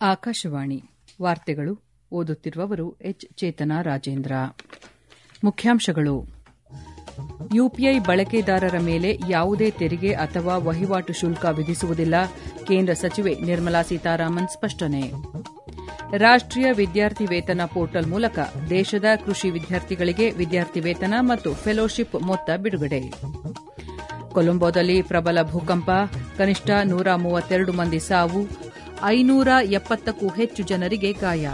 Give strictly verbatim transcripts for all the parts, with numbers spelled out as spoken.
ಆಕಾಶವಾಣಿ ವಾರ್ತೆಗಳು ಓದುತ್ತಿರುವವರು ಎಚ್ ಚೇತನಾ ರಾಜೇಂದ್ರ. ಮುಖ್ಯಾಂಶಗಳು: ಯುಪಿಐ ಬಳಕೆದಾರರ ಮೇಲೆ ಯಾವುದೇ ತೆರಿಗೆ ಅಥವಾ ವಹಿವಾಟು ಶುಲ್ಕ ವಿಧಿಸುವುದಿಲ್ಲ, ಕೇಂದ್ರ ಸಚಿವೆ ನಿರ್ಮಲಾ ಸೀತಾರಾಮನ್ ಸ್ಪಷ್ಟನೆ. ರಾಷ್ಟೀಯ ವಿದ್ಯಾರ್ಥಿ ವೇತನ ಪೋರ್ಟಲ್ ಮೂಲಕ ದೇಶದ ಕೃಷಿ ವಿದ್ಯಾರ್ಥಿಗಳಿಗೆ ವಿದ್ಯಾರ್ಥಿ ವೇತನ ಮತ್ತು ಫೆಲೋಶಿಪ್ ಮೊತ್ತ ಬಿಡುಗಡೆ. ಕೊಲಂಬೋದಲ್ಲಿ ಪ್ರಬಲ ಭೂಕಂಪ, ಕನಿಷ್ಠ ನೂರ ಮೂವತ್ತೆರಡು ಮಂದಿ ಸಾವು, ಐನೂರ ಎಪ್ಪತ್ತಕ್ಕೂ ಹೆಚ್ಚು ಜನರಿಗೆ ಗಾಯ.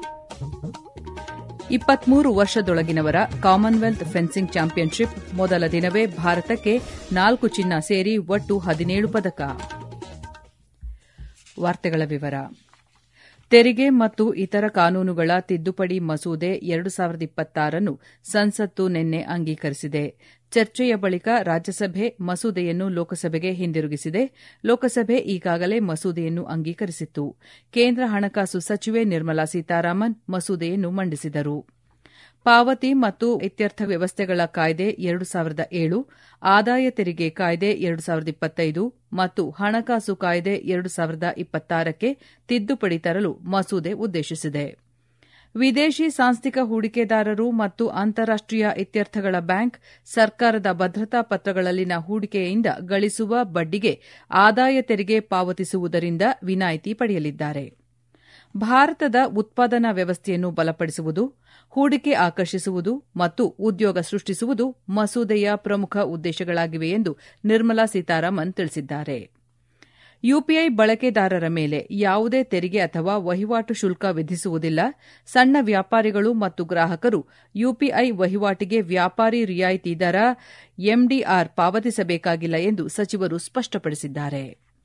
ಇಪ್ಪತ್ಮೂರು ವರ್ಷದೊಳಗಿನವರ ಕಾಮನ್ವೆಲ್ತ್ ಫೆನ್ಸಿಂಗ್ ಚಾಂಪಿಯನ್ಶಿಪ್ ಮೊದಲ ದಿನವೇ ಭಾರತಕ್ಕೆ ನಾಲ್ಕು ಚಿನ್ನ ಸೇರಿ ಒಟ್ಟು ಹದಿನೇಳು ಪದಕ. ವಾರ್ತೆಗಳ ವಿವರ. ತೆರಿಗೆ ಮತ್ತು ಇತರ ಕಾನೂನುಗಳ ತಿದ್ದುಪಡಿ ಮಸೂದೆ ಎರಡು ಸಾವಿರದ ಇಪ್ಪತ್ತಾರನ್ನು ಸಂಸತ್ತು ನಿನ್ನೆ ಅಂಗೀಕರಿಸಿದೆ. ಚರ್ಚೆಯ ಬಳಿಕ ರಾಜ್ಯಸಭೆ ಮಸೂದೆಯನ್ನು ಲೋಕಸಭೆಗೆ ಹಿಂದಿರುಗಿಸಿದೆ. ಲೋಕಸಭೆ ಈಗಾಗಲೇ ಮಸೂದೆಯನ್ನು ಅಂಗೀಕರಿಸಿತ್ತು. ಕೇಂದ್ರ ಹಣಕಾಸು ಸಚಿವೆ ನಿರ್ಮಲಾ ಸೀತಾರಾಮನ್ ಮಸೂದೆಯನ್ನು ಮಂಡಿಸಿದರು. ಪಾವತಿ ಮತ್ತು ಇತ್ಯರ್ಥ ವ್ಯವಸ್ಥೆಗಳ ಕಾಯ್ದೆ ಎರಡು ಸಾವಿರದ ಏಳು, ಆದಾಯ ತೆರಿಗೆ ಕಾಯ್ದೆ ಎರಡು ಸಾವಿರದ ಇಪ್ಪತ್ತೈದು ಮತ್ತು ಹಣಕಾಸು ಕಾಯ್ದೆ ಎರಡು ಸಾವಿರದ ಇಪ್ಪತ್ತಾರಕ್ಕೆ ತಿದ್ದುಪಡಿ ತರಲು ಮಸೂದೆ ಉದ್ದೇಶಿಸಿದೆ. ವಿದೇಶಿ ಸಾಂಸ್ಥಿಕ ಹೂಡಿಕೆದಾರರು ಮತ್ತು ಅಂತಾರಾಷ್ಟೀಯ ಇತ್ಯರ್ಥಗಳ ಬ್ಯಾಂಕ್ ಸರ್ಕಾರದ ಭದ್ರತಾ ಪತ್ರಗಳಲ್ಲಿನ ಹೂಡಿಕೆಯಿಂದ ಗಳಿಸುವ ಬಡ್ಡಿಗೆ ಆದಾಯ ತೆರಿಗೆ ಪಾವತಿಸುವುದರಿಂದ ವಿನಾಯಿತಿ ಪಡೆಯಲಿದ್ದಾರೆ. ಭಾರತದ ಉತ್ಪಾದನಾ ವ್ಯವಸ್ಥೆಯನ್ನು ಬಲಪಡಿಸುವುದು, ಹೂಡಿಕೆ ಆಕರ್ಷಿಸುವುದು ಮತ್ತು ಉದ್ಯೋಗ ಸೃಷ್ಟಿಸುವುದು ಮಸೂದೆಯ ಪ್ರಮುಖ ಉದ್ದೇಶಗಳಾಗಿವೆ ಎಂದು ನಿರ್ಮಲಾ ಸೀತಾರಾಮನ್ ತಿಳಿಸಿದ್ದಾರೆ. ಯುಪಿಐ ಬಳಕೆದಾರರ ಮೇಲೆ ಯಾವುದೇ ತೆರಿಗೆ ಅಥವಾ ವಹಿವಾಟು ಶುಲ್ಕ ವಿಧಿಸುವುದಿಲ್ಲ. ಸಣ್ಣ ವ್ಯಾಪಾರಿಗಳು ಮತ್ತು ಗ್ರಾಹಕರು ಯುಪಿಐ ವಹಿವಾಟಿಗೆ ವ್ಯಾಪಾರಿ ರಿಯಾಯಿತಿ ದರ ಎಂಡಿಆರ್ ಪಾವತಿಸಬೇಕಾಗಿಲ್ಲ ಎಂದು ಸಚಿವರು ಸ್ಪಷ್ಟಪಡಿಸಿದ್ದಾರೆ.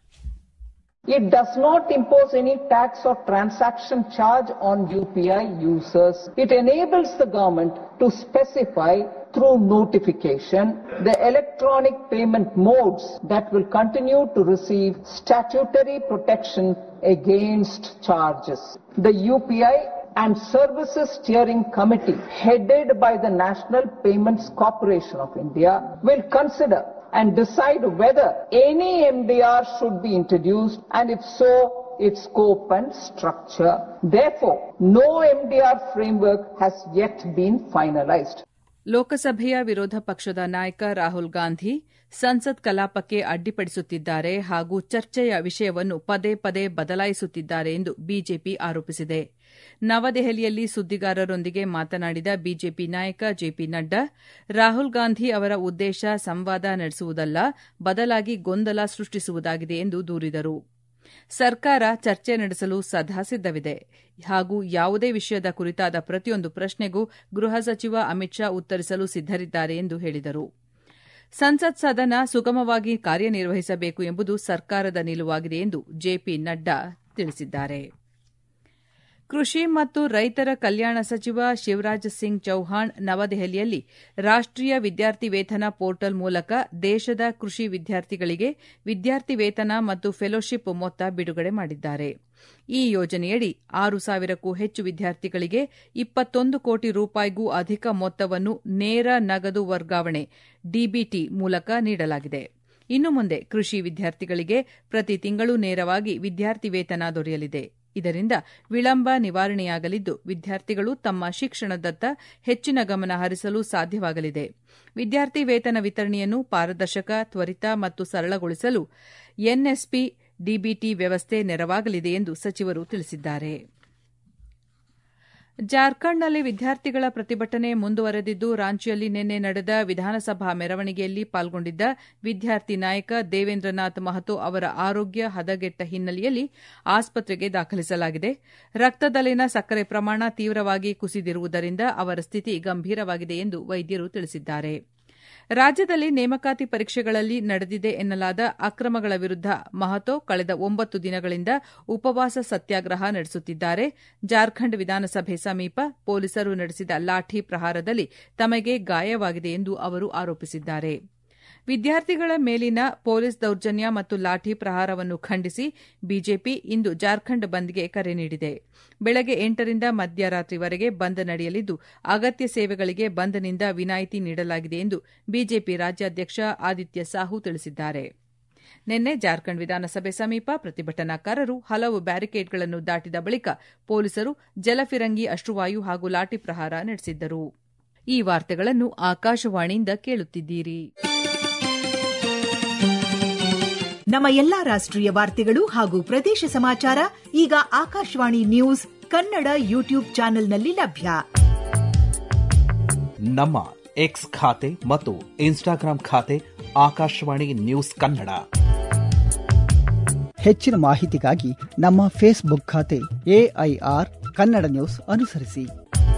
It does not impose any tax or transaction charge on U P I users. It enables the government to specify through notification the electronic payment modes that will continue to receive statutory protection against charges. The U P I and Services Steering Committee, headed by the National Payments Corporation of India, will consider and decide whether any M D R should be introduced, and if so, its scope and structure. Therefore, no M D R framework has yet been finalized. ಲೋಕಸಭೆಯ ವಿರೋಧ ಪಕ್ಷದ ನಾಯಕ ರಾಹುಲ್ ಗಾಂಧಿ ಸಂಸತ್ ಕಲಾಪಕ್ಕೆ ಅಡ್ಡಿಪಡಿಸುತ್ತಿದ್ದಾರೆ ಹಾಗೂ ಚರ್ಚೆಯ ವಿಷಯವನ್ನು ಪದೇ ಪದೇ ಬದಲಾಯಿಸುತ್ತಿದ್ದಾರೆ ಎಂದು ಬಿಜೆಪಿ ಆರೋಪಿಸಿದೆ. ನವದೆಹಲಿಯಲ್ಲಿ ಸುದ್ದಿಗಾರರೊಂದಿಗೆ ಮಾತನಾಡಿದ ಬಿಜೆಪಿ ನಾಯಕ ಜೆಪಿ ನಡ್ಡಾ, ರಾಹುಲ್ ಗಾಂಧಿ ಅವರ ಉದ್ದೇಶ ಸಂವಾದ ನಡೆಸುವುದಲ್ಲ, ಬದಲಾಗಿ ಗೊಂದಲ ಸೃಷ್ಟಿಸುವುದಾಗಿದೆ ಎಂದು ದೂರಿದರು. ಸರ್ಕಾರ ಚರ್ಚೆ ನಡೆಸಲು ಸದಾ ಸಿದ್ದವಿದೆ ಹಾಗೂ ಯಾವುದೇ ವಿಷಯದ ಕುರಿತಾದ ಪ್ರತಿಯೊಂದು ಪ್ರಶ್ನೆಗೂ ಗೃಹ ಸಚಿವ ಅಮಿತ್ ಶಾ ಉತ್ತರಿಸಲು ಸಿದ್ದರಿದ್ದಾರೆ ಎಂದು ಹೇಳಿದರು. ಸಂಸತ್ ಸದನ ಸುಗಮವಾಗಿ ಕಾರ್ಯನಿರ್ವಹಿಸಬೇಕು ಎಂಬುದು ಸರ್ಕಾರದ ನಿಲುವಾಗಿದೆ ಎಂದು ಜೆಪಿ ನಡ್ಡಾ ತಿಳಿಸಿದ್ದಾರೆ. ಕೃಷಿ ಮತ್ತು ರೈತರ ಕಲ್ಯಾಣ ಸಚಿವ ಶಿವರಾಜ್ ಸಿಂಗ್ ಚೌಹಾಣ್ ನವದೆಹಲಿಯಲ್ಲಿ ರಾಷ್ಟೀಯ ವಿದ್ಯಾರ್ಥಿ ವೇತನ ಪೋರ್ಟಲ್ ಮೂಲಕ ದೇಶದ ಕೃಷಿ ವಿದ್ಯಾರ್ಥಿಗಳಿಗೆ ವಿದ್ಯಾರ್ಥಿ ವೇತನ ಮತ್ತು ಫೆಲೋಶಿಪ್ ಮೊತ್ತ ಬಿಡುಗಡೆ ಮಾಡಿದ್ದಾರೆ. ಈ ಯೋಜನೆಯಡಿ ಆರು ಸಾವಿರಕ್ಕೂ ಹೆಚ್ಚು ವಿದ್ಯಾರ್ಥಿಗಳಿಗೆ ಇಪ್ಪತ್ತೊಂದು ಕೋಟಿ ರೂಪಾಯಿಗೂ ಅಧಿಕ ಮೊತ್ತವನ್ನು ನೇರ ನಗದು ವರ್ಗಾವಣೆ ಡಿಬಿಟಿ ಮೂಲಕ ನೀಡಲಾಗಿದೆ. ಇನ್ನು ಮುಂದೆ ಕೃಷಿ ವಿದ್ಯಾರ್ಥಿಗಳಿಗೆ ಪ್ರತಿ ತಿಂಗಳು ನೇರವಾಗಿ ವಿದ್ಯಾರ್ಥಿ ವೇತನ ದೊರೆಯಲಿದೆ. ಇದರಿಂದ ವಿಳಂಬ ನಿವಾರಣೆಯಾಗಲಿದ್ದು, ವಿದ್ಯಾರ್ಥಿಗಳು ತಮ್ಮ ಶಿಕ್ಷಣದತ್ತ ಹೆಚ್ಚಿನ ಗಮನ ಹರಿಸಲು ಸಾಧ್ಯವಾಗಲಿದೆ. ವಿದ್ಯಾರ್ಥಿ ವೇತನ ವಿತರಣೆಯನ್ನು ಪಾರದರ್ಶಕ, ತ್ವರಿತ ಮತ್ತು ಸರಳಗೊಳಿಸಲು ಎನ್ಎಸ್ಪಿ ಡಿಬಿಟಿ ವ್ಯವಸ್ಥೆ ನೆರವಾಗಲಿದೆ ಎಂದು ಸಚಿವರು ತಿಳಿಸಿದ್ದಾರೆ. ಜಾರ್ಖಂಡ್ನಲ್ಲಿ ವಿದ್ಯಾರ್ಥಿಗಳ ಪ್ರತಿಭಟನೆ ಮುಂದುವರೆದಿದ್ದು, ರಾಂಚಿಯಲ್ಲಿ ನಿನ್ನೆ ನಡೆದ ವಿಧಾನಸಭಾ ಮೆರವಣಿಗೆಯಲ್ಲಿ ಪಾಲ್ಗೊಂಡಿದ್ದ ವಿದ್ಯಾರ್ಥಿ ನಾಯಕ ದೇವೇಂದ್ರನಾಥ್ ಮಹತೋ ಅವರ ಆರೋಗ್ಯ ಹದಗೆಟ್ಟ ಹಿನ್ನೆಲೆಯಲ್ಲಿ ಆಸ್ಪತ್ರೆಗೆ ದಾಖಲಿಸಲಾಗಿದೆ. ರಕ್ತದಲ್ಲಿನ ಸಕ್ಕರೆ ಪ್ರಮಾಣ ತೀವ್ರವಾಗಿ ಕುಸಿದಿರುವುದರಿಂದ ಅವರ ಸ್ಥಿತಿ ಗಂಭೀರವಾಗಿದೆ ಎಂದು ವೈದ್ಯರು ತಿಳಿಸಿದ್ದಾರೆ. ರಾಜ್ಯದಲ್ಲಿ ನೇಮಕಾತಿ ಪರೀಕ್ಷೆಗಳಲ್ಲಿ ನಡೆದಿದೆ ಎನ್ನಲಾದ ಅಕ್ರಮಗಳ ವಿರುದ್ದ ಮಹತೋ ಕಳೆದ ಒಂಬತ್ತು ದಿನಗಳಿಂದ ಉಪವಾಸ ಸತ್ಯಾಗ್ರಹ ನಡೆಸುತ್ತಿದ್ದಾರೆ. ಜಾರ್ಖಂಡ್ ವಿಧಾನಸಭೆ ಸಮೀಪ ಪೊಲೀಸರು ನಡೆಸಿದ ಲಾಠಿ ಪ್ರಹಾರದಲ್ಲಿ ತಮಗೆ ಗಾಯವಾಗಿದೆ ಎಂದು ಅವರು ಆರೋಪಿಸಿದ್ದಾರೆ. ವಿದ್ಯಾರ್ಥಿಗಳ ಮೇಲಿನ ಪೊಲೀಸ್ ದೌರ್ಜನ್ಯ ಮತ್ತು ಲಾಠಿ ಪ್ರಹಾರವನ್ನು ಖಂಡಿಸಿ ಬಿಜೆಪಿ ಇಂದು ಜಾರ್ಖಂಡ್ ಬಂದ್ಗೆ ಕರೆ ನೀಡಿದೆ. ಬೆಳಗ್ಗೆ ಎಂಟರಿಂದ ಮಧ್ಯರಾತ್ರಿವರೆಗೆ ಬಂದ್ ನಡೆಯಲಿದ್ದು, ಅಗತ್ಯ ಸೇವೆಗಳಿಗೆ ಬಂದ್ನಿಂದ ವಿನಾಯಿತಿ ನೀಡಲಾಗಿದೆ ಎಂದು ಬಿಜೆಪಿ ರಾಜ್ಯಾಧ್ಯಕ್ಷ ಆದಿತ್ಯ ಸಾಹು ತಿಳಿಸಿದ್ದಾರೆ. ನಿನ್ನೆ ಜಾರ್ಖಂಡ್ ವಿಧಾನಸಭೆ ಸಮೀಪ ಪ್ರತಿಭಟನಾಕಾರರು ಹಲವು ಬ್ಯಾರಿಕೇಡ್ಗಳನ್ನು ದಾಟಿದ ಬಳಿಕ ಪೊಲೀಸರು ಜಲಫಿರಂಗಿ ಅಶ್ರುವಾಯು ಹಾಗೂ ಲಾಠಿ ಪ್ರಹಾರ ನಡೆಸಿದ್ದರು. ಈ ವಾರ್ತೆಗಳನ್ನು ಆಕಾಶವಾಣಿಯಿಂದ ಕೇಳುತ್ತಿದ್ದೀರಿ. ನಮ್ಮ ಎಲ್ಲಾ ರಾಷ್ಟ್ರೀಯ ವಾರ್ತೆಗಳು ಹಾಗೂ ಪ್ರದೇಶ ಸಮಾಚಾರ ಈಗ ಆಕಾಶವಾಣಿ ನ್ಯೂಸ್ ಕನ್ನಡ ಯೂಟ್ಯೂಬ್ ಚಾನೆಲ್ನಲ್ಲಿ ಲಭ್ಯ. ನಮ್ಮ ಎಕ್ಸ್ ಖಾತೆ ಮತ್ತು ಇನ್ಸ್ಟಾಗ್ರಾಂ ಖಾತೆ ಆಕಾಶವಾಣಿ ನ್ಯೂಸ್ ಕನ್ನಡ. ಹೆಚ್ಚಿನ ಮಾಹಿತಿಗಾಗಿ ನಮ್ಮ ಫೇಸ್ಬುಕ್ ಖಾತೆ ಎಐಆರ್ ಕನ್ನಡ ನ್ಯೂಸ್ ಅನುಸರಿಸಿ.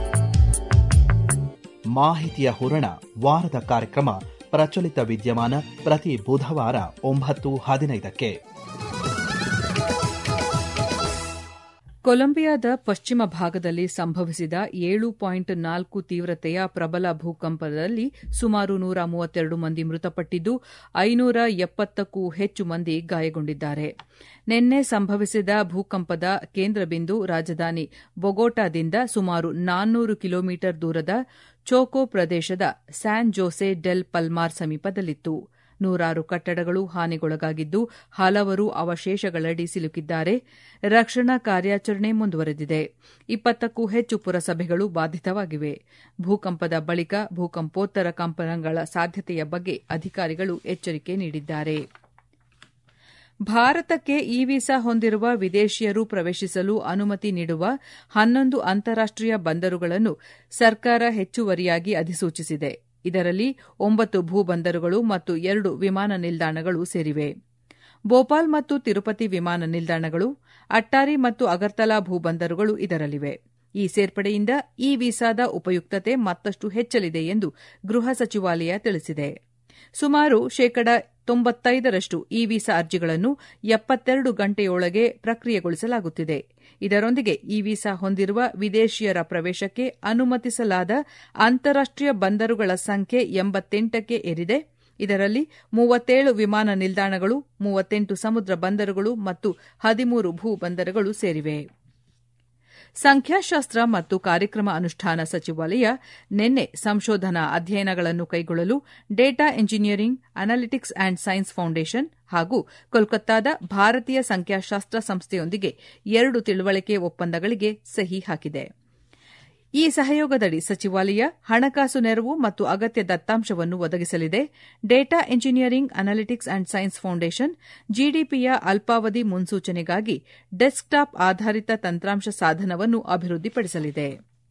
ಮಾಹಿತಿಯ ಹೂರಣ ವಾರದ ಕಾರ್ಯಕ್ರಮ ಪ್ರಚಲಿತ ವಿದ್ಯಮಾನ ಪ್ರತಿ ಬುಧವಾರ ಒಂಬತ್ತು ಹದಿನೈದಕ್ಕೆ. ಕೊಲಂಬಿಯಾದ ಪಶ್ಚಿಮ ಭಾಗದಲ್ಲಿ ಸಂಭವಿಸಿದ ಏಳು ಪಾಯಿಂಟ್ ನಾಲ್ಕು ತೀವ್ರತೆಯ ಪ್ರಬಲ ಭೂಕಂಪದಲ್ಲಿ ಸುಮಾರು ನೂರ ಮೂವತ್ತೆರಡು ಮಂದಿ ಮೃತಪಟ್ಟಿದ್ದು ಐನೂರ ಎಪ್ಪತ್ತಕ್ಕೂ ಹೆಚ್ಚು ಮಂದಿ ಗಾಯಗೊಂಡಿದ್ದಾರೆ. ನಿನ್ನೆ ಸಂಭವಿಸಿದ ಭೂಕಂಪದ ಕೇಂದ್ರ ಬಿಂದು ರಾಜಧಾನಿ ಬೊಗೊಟಾದಿಂದ ಸುಮಾರು ನಾನ್ನೂರು ಕಿಲೋಮೀಟರ್ ದೂರದ ಚೋಕೋ ಪ್ರದೇಶದ ಸ್ಯಾನ್ ಜೋಸೆ ಡೆಲ್ ಪಲ್ಮಾರ್ ಸಮೀಪದಲ್ಲಿತ್ತು. ನೂರಾರು ಕಟ್ಟಡಗಳು ಹಾನಿಗೊಳಗಾಗಿದ್ದು ಹಲವರು ಅವಶೇಷಗಳಡಿ ಸಿಲುಕಿದ್ದಾರೆ. ರಕ್ಷಣಾ ಕಾರ್ಯಾಚರಣೆ ಮುಂದುವರೆದಿದೆ. ಇಪ್ಪತ್ತಕ್ಕೂ ಹೆಚ್ಚು ಪುರಸಭೆಗಳು ಬಾಧಿತವಾಗಿವೆ. ಭೂಕಂಪದ ಬಳಿಕ ಭೂಕಂಪೋತ್ತರ ಕಂಪನಗಳ ಸಾಧ್ಯತೆಯ ಬಗ್ಗೆ ಅಧಿಕಾರಿಗಳು ಎಚ್ಚರಿಕೆ ನೀಡಿದ್ದಾರೆ. ಭಾರತಕ್ಕೆ ಇ ವೀಸಾ ಹೊಂದಿರುವ ವಿದೇಶಿಯರು ಪ್ರವೇಶಿಸಲು ಅನುಮತಿ ನೀಡುವ ಹನ್ನೊಂದು ಅಂತಾರಾಷ್ಟೀಯ ಬಂದರುಗಳನ್ನು ಸರ್ಕಾರ ಹೆಚ್ಚುವರಿಯಾಗಿ ಅಧಿಸೂಚಿಸಿದೆ. ಇದರಲ್ಲಿ ಒಂಬತ್ತು ಭೂ ಬಂದರುಗಳು ಮತ್ತು ಎರಡು ವಿಮಾನ ನಿಲ್ದಾಣಗಳು ಸೇರಿವೆ. ಭೋಪಾಲ್ ಮತ್ತು ತಿರುಪತಿ ವಿಮಾನ ನಿಲ್ದಾಣಗಳು, ಅಟ್ಟಾರಿ ಮತ್ತು ಅಗರ್ತಲಾ ಭೂ ಬಂದರುಗಳು ಇದರಲ್ಲಿವೆ. ಈ ಸೇರ್ಪಡೆಯಿಂದ ಇ ವೀಸಾದ ಉಪಯುಕ್ತತೆ ಮತ್ತಷ್ಟು ಹೆಚ್ಚಲಿದೆ ಎಂದು ಗೃಹ ಸಚಿವಾಲಯ ತಿಳಿಸಿದೆ. ಸುಮಾರು ಶೇಕಡ ತೊಂಬತ್ತೈದರಷ್ಟು ಇ ವೀಸಾ ಅರ್ಜಿಗಳನ್ನು ಎಪ್ಪತ್ತೆರಡು ಗಂಟೆಯೊಳಗೆ ಪ್ರಕ್ರಿಯೆಗೊಳಿಸಲಾಗುತ್ತಿದೆ. ಇದರೊಂದಿಗೆ ಇ ವೀಸಾ ಹೊಂದಿರುವ ವಿದೇಶಿಯರ ಪ್ರವೇಶಕ್ಕೆ ಅನುಮತಿಸಲಾದ ಅಂತಾರಾಷ್ಟೀಯ ಬಂದರುಗಳ ಸಂಖ್ಯೆ ಎಂಬತ್ತೆಂಟಕ್ಕೆ ಏರಿದೆ. ಇದರಲ್ಲಿ ಮೂವತ್ತೇಳು ವಿಮಾನ ನಿಲ್ದಾಣಗಳು, ಮೂವತ್ತೆಂಟು ಸಮುದ್ರ ಬಂದರುಗಳು ಮತ್ತು ಹದಿಮೂರು ಭೂ ಬಂದರುಗಳು ಸೇರಿವೆ. ಸಂಖ್ಯಾಶಾಸ್ತ್ರ ಮತ್ತು ಕಾರ್ಯಕ್ರಮ ಅನುಷ್ಠಾನ ಸಚಿವಾಲಯ ನಿನ್ನೆ ಸಂಶೋಧನಾ ಅಧ್ಯಯನಗಳನ್ನು ಕೈಗೊಳ್ಳಲು data engineering, analytics and science foundation ಹಾಗೂ ಕೋಲ್ಕತ್ತಾದ ಭಾರತೀಯ ಸಂಖ್ಯಾಶಾಸ್ತ್ರ ಸಂಸ್ಥೆಯೊಂದಿಗೆ ಎರಡು ತಿಳುವಳಿಕೆ ಒಪ್ಪಂದಗಳಿಗೆ ಸಹಿ ಹಾಕಿದೆ. ಈ ಸಹಯೋಗದಡಿ ಸಚಿವಾಲಯ ಹಣಕಾಸು ನೆರವು ಮತ್ತು ಅಗತ್ಯ ದತ್ತಾಂಶವನ್ನು ಒದಗಿಸಲಿದೆ. Data engineering, analytics and science foundation ಜಿಡಿಪಿಯ ಅಲ್ಪಾವಧಿ ಮುನ್ಸೂಚನೆಗಾಗಿ ಡೆಸ್ಕ್ಟಾಪ್ ಆಧಾರಿತ ತಂತ್ರಾಂಶ ಸಾಧನವನ್ನು ಅಭಿವೃದ್ಧಿಪಡಿಸಲಿದೆ.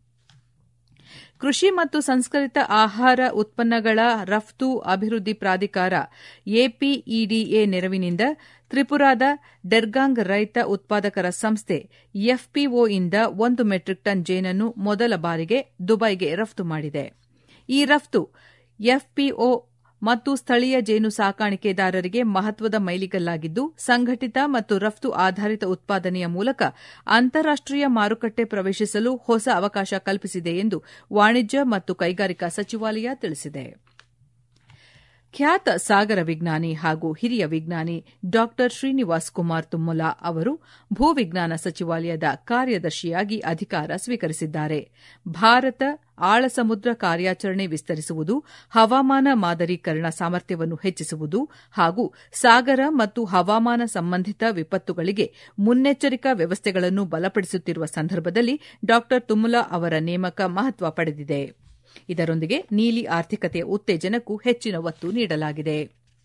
ಕೃಷಿ ಮತ್ತು ಸಂಸ್ಕರಿತ ಆಹಾರ ಉತ್ಪನ್ನಗಳ ರಫ್ತು ಅಭಿವೃದ್ಧಿ ಪ್ರಾಧಿಕಾರ ಎಪಿಇಡಿಎ ನೆರವಿನಿಂದ ತ್ರಿಪುರಾದ ಡೆರ್ಗಾಂಗ್ ರೈತ ಉತ್ಪಾದಕರ ಸಂಸ್ಥೆ ಎಫ್ಪಿಒಯಿಂದ ಒಂದು ಮೆಟ್ರಿಕ್ ಟನ್ ಜೇನನ್ನು ಮೊದಲ ಬಾರಿಗೆ ದುಬೈಗೆ ರಫ್ತು ಮಾಡಿದೆ. ಈ ರಫ್ತು ಎಫ್ಪಿಒ ಮತ್ತು ಸ್ಥಳೀಯ ಜೇನು ಸಾಕಾಣಿಕೆದಾರರಿಗೆ ಮಹತ್ವದ ಮೈಲಿಗಲ್ಲಾಗಿದ್ದು, ಸಂಘಟಿತ ಮತ್ತು ರಫ್ತು ಆಧಾರಿತ ಉತ್ಪಾದನೆಯ ಮೂಲಕ ಅಂತಾರಾಷ್ಟೀಯ ಮಾರುಕಟ್ಟೆ ಪ್ರವೇಶಿಸಲು ಹೊಸ ಅವಕಾಶ ಕಲ್ಪಿಸಿದೆ ಎಂದು ವಾಣಿಜ್ಯ ಮತ್ತು ಕೈಗಾರಿಕಾ ಸಚಿವಾಲಯ ತಿಳಿಸಿದೆ. ಖ್ಯಾತ ಸಾಗರ ವಿಜ್ಞಾನಿ ಹಾಗೂ ಹಿರಿಯ ವಿಜ್ಞಾನಿ ಡಾ ಶ್ರೀನಿವಾಸ್ ಕುಮಾರ್ ತುಮ್ಮಲ ಅವರು ಭೂವಿಜ್ಞಾನ ಸಚಿವಾಲಯದ ಕಾರ್ಯದರ್ಶಿಯಾಗಿ ಅಧಿಕಾರ ಸ್ವೀಕರಿಸಿದ್ದಾರೆ. ಭಾರತ ಆಳ ಸಮುದ್ರ ಕಾರ್ಯಾಚರಣೆ ವಿಸ್ತರಿಸುವುದು, ಹವಾಮಾನ ಮಾದರೀಕರಣ ಸಾಮರ್ಥ್ಯವನ್ನು ಹೆಚ್ಚಿಸುವುದು ಹಾಗೂ ಸಾಗರ ಮತ್ತು ಹವಾಮಾನ ಸಂಬಂಧಿತ ವಿಪತ್ತುಗಳಿಗೆ ಮುನ್ನೆಚ್ಚರಿಕಾ ವ್ಯವಸ್ಥೆಗಳನ್ನು ಬಲಪಡಿಸುತ್ತಿರುವ ಸಂದರ್ಭದಲ್ಲಿ ಡಾ ತುಮ್ಮಲ ಅವರ ನೇಮಕ ಮಹತ್ವ ಪಡೆದಿದೆ. ಇದರೊಂದಿಗೆ ನೀಲಿ ಆರ್ಥಿಕತೆಯ ಉತ್ತೇಜನಕ್ಕೂ ಹೆಚ್ಚಿನ ಒತ್ತು ನೀಡಲಾಗಿದೆ.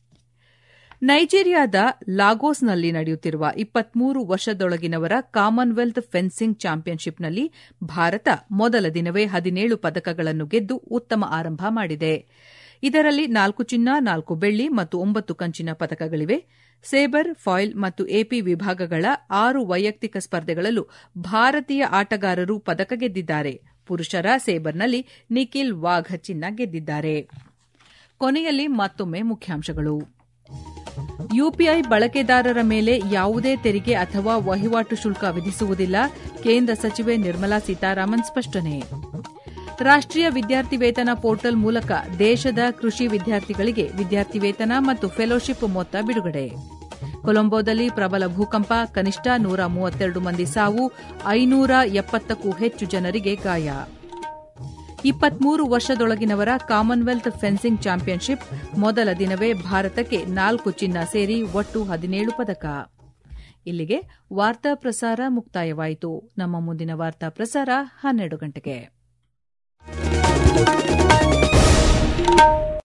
ನೈಜೀರಿಯಾದ ಲಾಗೋಸ್ನಲ್ಲಿ ನಡೆಯುತ್ತಿರುವ ಇಪ್ಪತ್ಮೂರು ವರ್ಷದೊಳಗಿನವರ ಕಾಮನ್ವೆಲ್ತ್ ಫೆನ್ಸಿಂಗ್ ಚಾಂಪಿಯನ್ಶಿಪ್ನಲ್ಲಿ ಭಾರತ ಮೊದಲ ದಿನವೇ ಹದಿನೇಳು ಪದಕಗಳನ್ನು ಗೆದ್ದು ಉತ್ತಮ ಆರಂಭ ಮಾಡಿದೆ. ಇದರಲ್ಲಿ ನಾಲ್ಕು ಚಿನ್ನ, ನಾಲ್ಕು ಬೆಳ್ಳಿ ಮತ್ತು ಒಂಬತ್ತು ಕಂಚಿನ ಪದಕಗಳಿವೆ. ಸೇಬರ್, ಫಾಯಿಲ್ ಮತ್ತು ಎಪಿ ವಿಭಾಗಗಳ ಆರು ವೈಯಕ್ತಿಕ ಸ್ಪರ್ಧೆಗಳಲ್ಲೂ ಭಾರತೀಯ ಆಟಗಾರರು ಪದಕ ಗೆದ್ದಿದ್ದಾರೆ. ಪುರುಷರ ಸೇಬರ್ನಲ್ಲಿ ನಿಖಿಲ್ ವಾಘ್ ಚಿನ್ನ ಗೆದ್ದಿದ್ದಾರೆ. ಕೊನೆಯಲ್ಲಿ ಮತ್ತೊಮ್ಮೆ ಮುಖ್ಯಾಂಶಗಳು. ಯುಪಿಐ ಬಳಕೆದಾರರ ಮೇಲೆ ಯಾವುದೇ ತೆರಿಗೆ ಅಥವಾ ವಹಿವಾಟು ಶುಲ್ಕ ವಿಧಿಸುವುದಿಲ್ಲ, ಕೇಂದ್ರ ಸಚಿವೆ ನಿರ್ಮಲಾ ಸೀತಾರಾಮನ್ ಸ್ಪಷ್ಟನೆ. ರಾಷ್ಟೀಯ ವಿದ್ಯಾರ್ಥಿ ವೇತನ ಪೋರ್ಟಲ್ ಮೂಲಕ ದೇಶದ ಕೃಷಿ ವಿದ್ಯಾರ್ಥಿಗಳಿಗೆ ವಿದ್ಯಾರ್ಥಿ ವೇತನ ಮತ್ತು ಫೆಲೋಶಿಪ್ ಮೊತ್ತ ಬಿಡುಗಡೆ. ಕೊಲಂಬೋದಲ್ಲಿ ಪ್ರಬಲ ಭೂಕಂಪ, ಕನಿಷ್ಠ ನೂರ ಮೂವತ್ತೆರಡು ಮಂದಿ ಸಾವು, ಐನೂರ ಎಪ್ಪತ್ತಕ್ಕೂ ಹೆಚ್ಚು ಜನರಿಗೆ ಗಾಯ. ಇಪ್ಪತ್ಮೂರು ವರ್ಷದೊಳಗಿನವರ ಕಾಮನ್ವೆಲ್ತ್ ಫೆನ್ಸಿಂಗ್ ಚಾಂಪಿಯನ್ಶಿಪ್ ಮೊದಲ ದಿನವೇ ಭಾರತಕ್ಕೆ ನಾಲ್ಕು ಚಿನ್ನ ಸೇರಿ ಒಟ್ಟು ಹದಿನೇಳು ಪದಕ. ಇಲ್ಲಿಗೆ ವಾರ್ತಾ ಪ್ರಸಾರ ಮುಕ್ತಾಯವಾಯಿತು. ನಮ್ಮ ಮುಂದಿನ ವಾರ್ತಾ ಪ್ರಸಾರ ಹನ್ನೆರಡು ಗಂಟೆಗೆ.